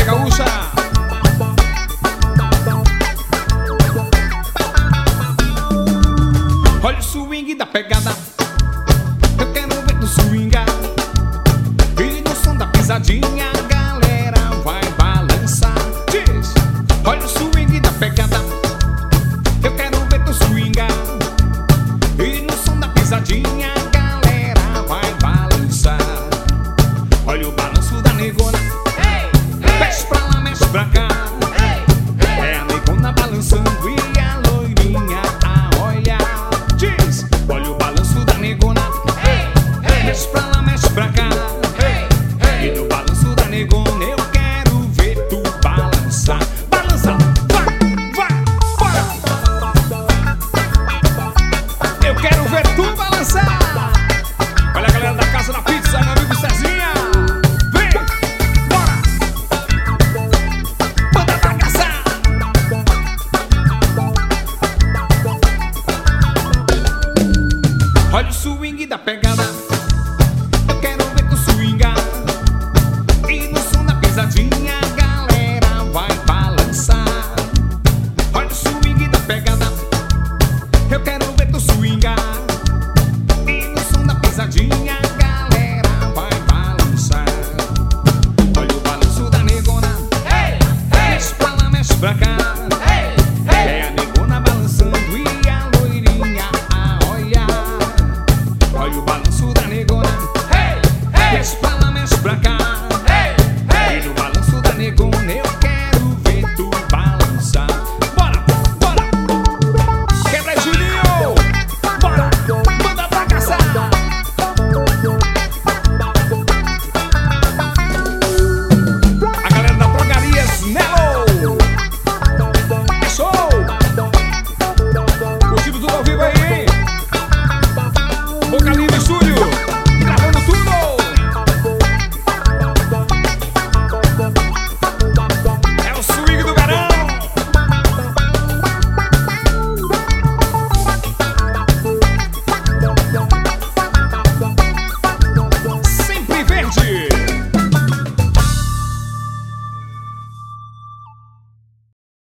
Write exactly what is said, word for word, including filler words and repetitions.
gaúcha. Olha o swing da pegada, eu quero ver tu swingar. E no som da pisadinha a galera vai balançar. Diz, olha o swing da pegada, eu quero ver tu swingar. E no som da pisadinha a galera vai balançar. Olha o balanço da negona, mexe pra lá, mexe pra cá. É a negona balançando e a loirinha a olhar. Diz, olha o balanço da negona, mexe pra lá, mexe pra cá. E no balanço da negona eu quero ver tu balançar. Balança, vai, vai, bora. Eu quero ver tu balançar. Olha a galera da Casa da Pizza, meu amigo Cezinha. Vem, bora. Manda pra casa. Olha o swing da pegada, eu quero ver tu swingar. E no som da pisadinha